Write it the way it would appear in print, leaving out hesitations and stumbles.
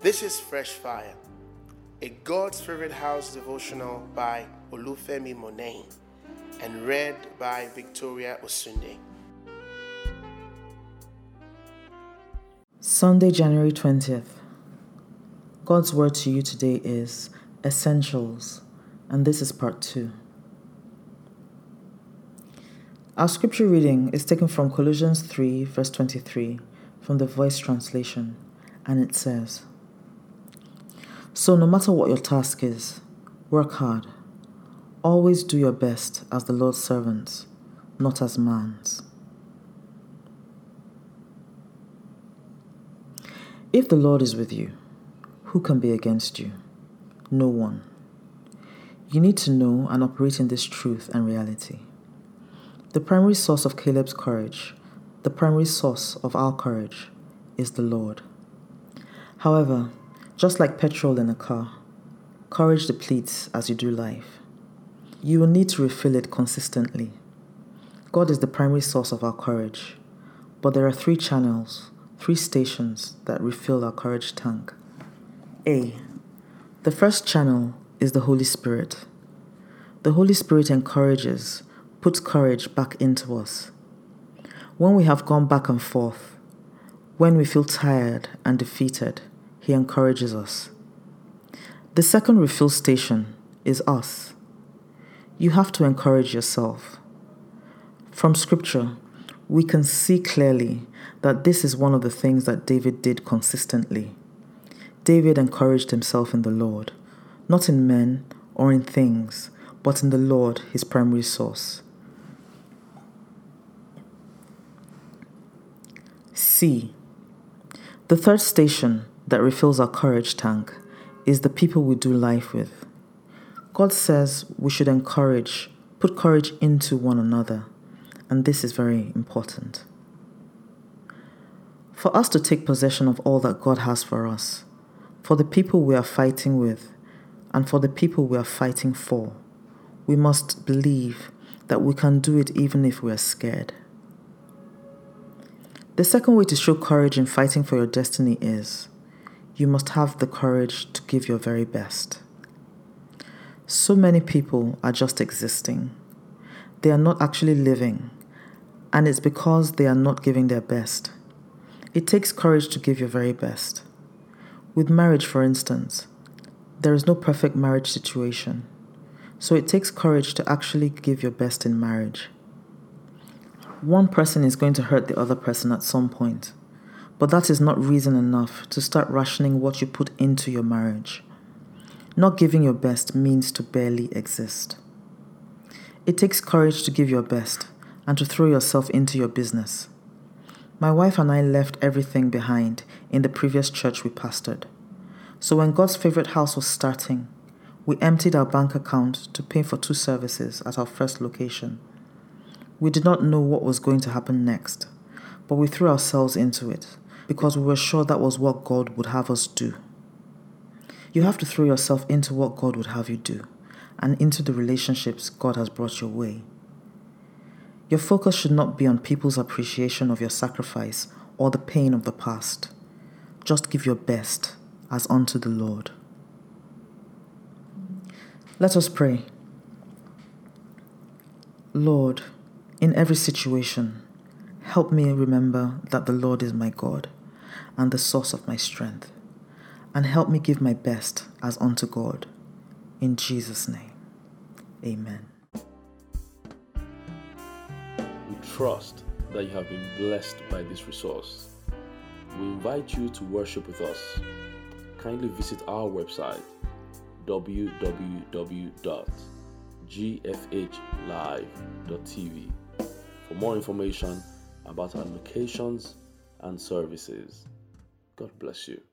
This is Fresh Fire, a God's Favorite House devotional by Olufemi Monain and read by Victoria Osunde. Sunday, January 20th. God's word to you today is Essentials, and this is part 2. Our scripture reading is taken from Colossians 3, verse 23, from the Voice translation, and it says, "So no matter what your task is, work hard. Always do your best as the Lord's servants, not as man's." If the Lord is with you, who can be against you? No one. You need to know and operate in this truth and reality. The primary source of Caleb's courage, the primary source of our courage, is the Lord. However, just like petrol in a car, courage depletes as you do life. You will need to refill it consistently. God is the primary source of our courage, but there are 3 channels, 3 stations that refill our courage tank. A. The first channel is the Holy Spirit. The Holy Spirit encourages, puts courage back into us. When we have gone back and forth, when we feel tired and defeated, He encourages us. The second refill station is us. You have to encourage yourself. From Scripture, we can see clearly that this is one of the things that David did consistently. David encouraged himself in the Lord, not in men or in things, but in the Lord, his primary source. C. The third station that refills our courage tank is the people we do life with. God says we should encourage, put courage into one another, and this is very important. For us to take possession of all that God has for us, for the people we are fighting with, and for the people we are fighting for, we must believe that we can do it even if we are scared. The second way to show courage in fighting for your destiny is you must have the courage to give your very best. So many people are just existing. They are not actually living, and it's because they are not giving their best. It takes courage to give your very best. With marriage, for instance, there is no perfect marriage situation, so it takes courage to actually give your best in marriage. One person is going to hurt the other person at some point, but that is not reason enough to start rationing what you put into your marriage. Not giving your best means to barely exist. It takes courage to give your best and to throw yourself into your business. My wife and I left everything behind in the previous church we pastored. So when God's Favorite House was starting, we emptied our bank account to pay for 2 services at our first location. We did not know what was going to happen next, but we threw ourselves into it because we were sure that was what God would have us do. You have to throw yourself into what God would have you do and into the relationships God has brought your way. Your focus should not be on people's appreciation of your sacrifice or the pain of the past. Just give your best as unto the Lord. Let us pray. Lord, in every situation, help me remember that the Lord is my God and the source of my strength, and help me give my best as unto God. In Jesus' name, amen. We trust that you have been blessed by this resource. We invite you to worship with us. Kindly visit our website www.gfhlive.tv for more information about our locations and services. God bless you.